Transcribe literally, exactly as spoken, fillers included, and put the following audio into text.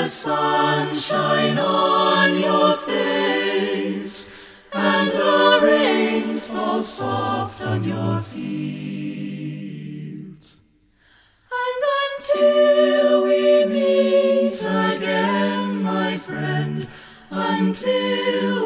the sun shine on your face, and the rains fall soft on your fields. And until we meet again, my friend, until